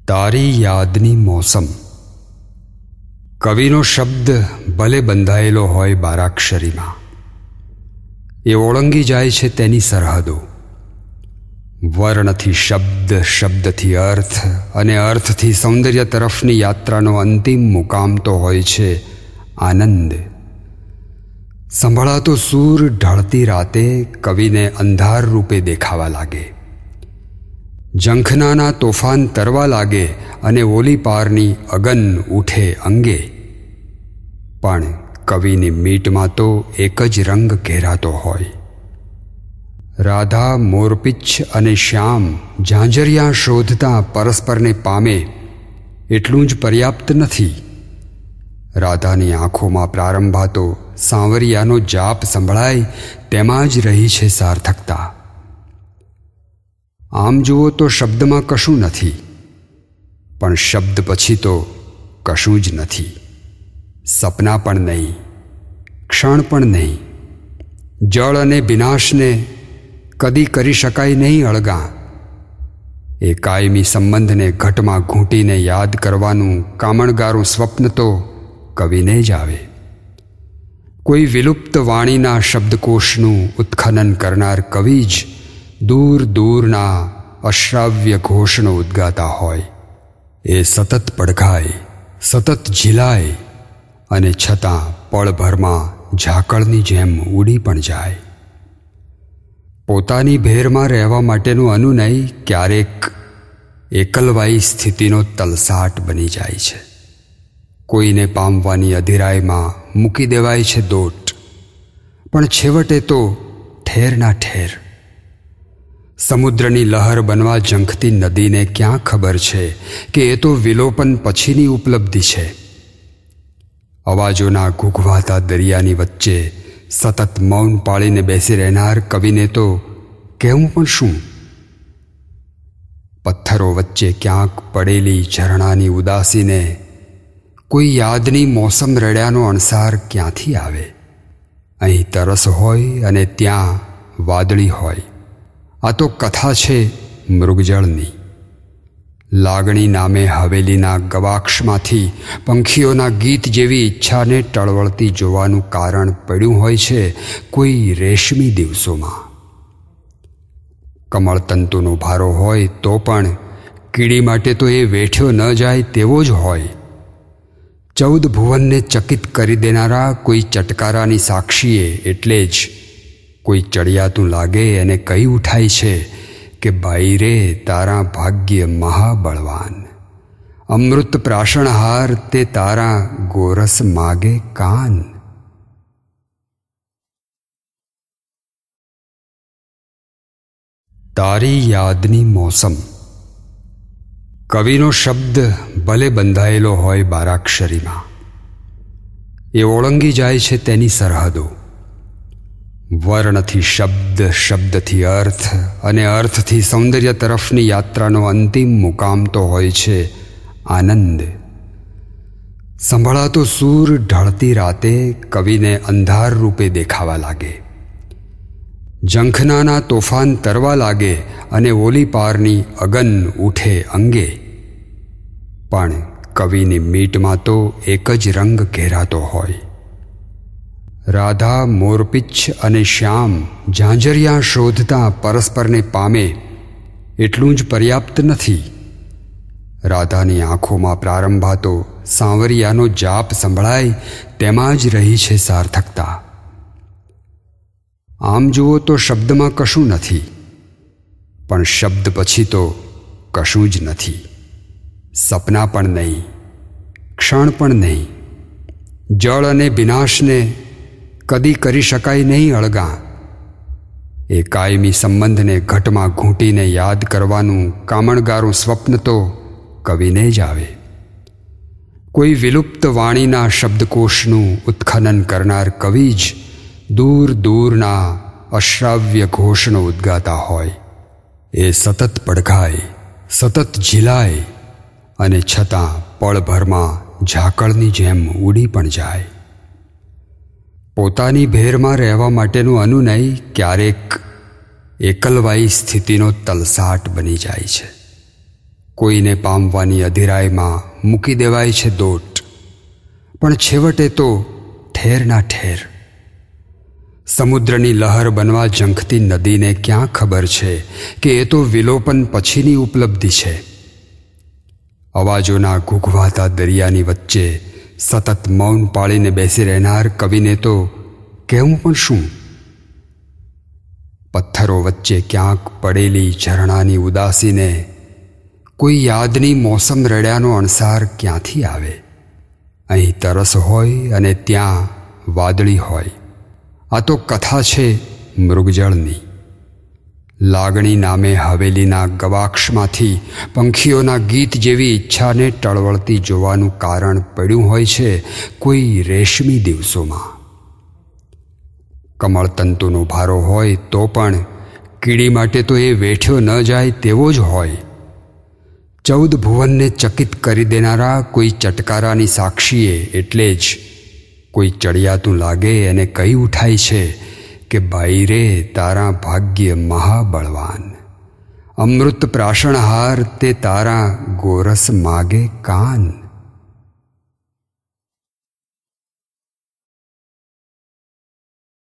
તારી યાદની મોસમ. કવિનો શબ્દ ભલે બંધાયેલો હોય બારાક્ષરીમાં, એ ઓળંગી જાય છે તેની સરહદો. વર્ણથી શબ્દ, શબ્દથી અર્થ અને અર્થથી સૌંદર્ય તરફની યાત્રાનો અંતિમ મુકામ તો હોય છે આનંદ. સંભળાતો સૂર ઢળતી રાતે કવિને અંધાર રૂપે દેખાવા લાગે. ઝંખનાના તોફાન તરવા લાગે અને ઓલી પારની અગન ઉઠે અંગે. પણ કવિની મીટમાં તો એક જ રંગ ઘેરાતો હોય. રાધા મોરપિચ્છ અને શ્યામ ઝાંઝરિયા શોધતા પરસ્પરને પામે એટલું જ પર્યાપ્ત નથી. રાધાની આંખોમાં પ્રારંભાતો સાંવરિયાનો જાપ સંભળાય તેમાં જ રહી છે સાર્થકતા. આમ જુઓ તો શબ્દમાં કશું નથી, પણ શબ્દ પછી તો કશું જ નથી. સપના પણ નહીં, ક્ષણ પણ નહીં. જળ અને વિનાશને કદી કરી શકાય નહીં અળગા. એ કાયમી સંબંધને ઘટમાં ઘૂંટીને યાદ કરવાનું કામણગારું સ્વપ્ન તો કવિને જ આવે. કોઈ વિલુપ્ત વાણીના શબ્દકોશનું ઉત્ખનન કરનાર કવિ જ દૂર દૂરના અશ્રાવ્ય ઘોષનો ઉદ્ગાતા હોય. એ સતત પડઘાય, સતત ઝીલાય અને છતાં પળભરમાં ઝાકળની જેમ ઉડી પણ જાય. પોતાની ભેરમાં રહેવા માટેનું અનુનય ક્યારેક એકલવાઈ સ્થિતિનો તલસાટ બની જાય છે. કોઈને પામવાની અધિરાયમાં મૂકી દેવાય છે દોટ, પણ છેવટે તો ઠેરના ઠેર. સમુદ્રની લહર બનવા ઝંખતી નદીને ક્યાં ખબર છે કે એ તો વિલોપન પછીની ઉપલબ્ધિ છે. અવાજોના ઘૂઘવાતા દરિયાની વચ્ચે સતત મૌન પાળીને બેસી રહેનાર કવિને તો કહેવું પણ શું? પથ્થરો વચ્ચે ક્યાંક પડેલી ઝરણાની ઉદાસીને કોઈ યાદની મોસમ રડ્યાનો અણસાર ક્યાંથી આવે? અહીં તરસ હોય અને ત્યાં વાદળી હોય. આ તો કથા છે મૃગજળની. લાગણી નામે હવેલીના ગવાક્ષમાંથી પંખીઓના ગીત જેવી ઈચ્છાને ટળવળતી જોવાનું કારણ પડ્યું હોય છે કોઈ રેશમી દિવસોમાં. કમળતંતુનો ભારો હોય તો પણ કીડી માટે તો એ વેઠ્યો ન જાય તેવો જ હોય. 14 ભુવનને ચકિત કરી દેનારા કોઈ ચટકારાની સાક્ષીએ એટલે જ કોઈ ચડિયાતું લાગે અને કહી ઉઠાય છે કે બાઈ રે તારા ભાગ્ય મહાબળવાન. અમૃત પ્રાશણહાર તે તારા ગોરસ માગે કાન. તારી યાદની મોસમ. કવિનો શબ્દ ભલે બંધાયેલો હોય બારાક્ષરીમાં, એ ઓળંગી જાય છે તેની સરહદો. વર્ણથી શબ્દ, શબ્દથી અર્થ અને અર્થથી સૌંદર્ય તરફની યાત્રાનો અંતિમ મુકામ તો હોય છે આનંદ. સંભળાતો સૂર ઢળતી રાતે કવિને અંધાર રૂપે દેખાવા લાગે. ઝંખનાના તોફાન તરવા લાગે અને ઓલી પારની અગન ઉઠે અંગે. પણ કવિની મીટમાં તો એક જ રંગ ઘેરાતો હોય. રાધા મોરપિચ્છ અને શ્યામ ઝાંઝરિયા શોધતા પરસ્પરને પામે એટલું જ પર્યાપ્ત નથી. રાધાની આંખોમાં પ્રારંભાતો સાંવરિયાનો જાપ સંભળાય તેમાં જ રહી છે સાર્થકતા. આમ જુઓ તો શબ્દમાં કશું નથી, પણ શબ્દ પછી તો કશું જ નથી. સપના પણ નહીં, ક્ષણ પણ નહીં. જળ અને વિનાશને કદી કરી શકાય નહીં અળગા. એ કાયમી સંબંધને ઘટમાં ઘૂંટીને યાદ કરવાનું કામણગારું સ્વપ્ન તો કવિને જ આવે. કોઈ વિલુપ્ત વાણીના શબ્દકોશનું ઉત્ખનન કરનાર કવિ જ દૂર દૂરના અશ્રાવ્ય ઘોષનો ઉદ્ગાતા હોય. એ સતત પડઘાય, સતત ઝીલાય અને છતાં પળભરમાં ઝાકળની જેમ ઉડી પણ જાય. પોતાની ભેરમાં રહેવા માટેનું અનુનય ક્યારેક એકલવાઈ સ્થિતિનો તલસાટ બની જાય છે. કોઈને પામવાની અધીરાઈમાં મૂકી દેવાય છે દોટ, પણ છેવટે તો ઠેરના ઠેર. સમુદ્રની લહર બનવા ઝંખતી નદીને ક્યાં ખબર છે કે એ તો વિલોપન પછીની ઉપલબ્ધિ છે. અવાજોના ઘૂઘવાતા દરિયાની વચ્ચે સતત મૌન પાળીને બેસી રહેનાર કવિને તો કહેવું પણ શું? પથ્થરો વચ્ચે ક્યાંક પડેલી ઝરણાની ઉદાસીને કોઈ યાદની મોસમ રડ્યાનો અણસાર ક્યાંથી આવે? અહીં તરસ હોય અને ત્યાં વાદળી હોય. આ તો કથા છે મૃગજળની. લાગણી નામે હવેલીના ગવાક્ષમાંથી પંખીઓના ગીત જેવી ઈચ્છાને ટળવળતી જોવાનું કારણ પડ્યું હોય છે કોઈ રેશમી દિવસોમાં. કમળતંતુનો ભારો હોય તો પણ કીડી માટે તો એ વેઠ્યો ન જાય તેવો જ હોય. 14 ભુવનને ચકિત કરી દેનારા કોઈ ચટકારાની સાક્ષીએ એટલે જ કોઈ ચડિયાતું લાગે અને કહી ઉઠાય છે કે બાઈ રે તારા ભાગ્ય મહાબળવાન, અમૃત પ્રાશણહાર તે તારા ગોરસ માગે કાન.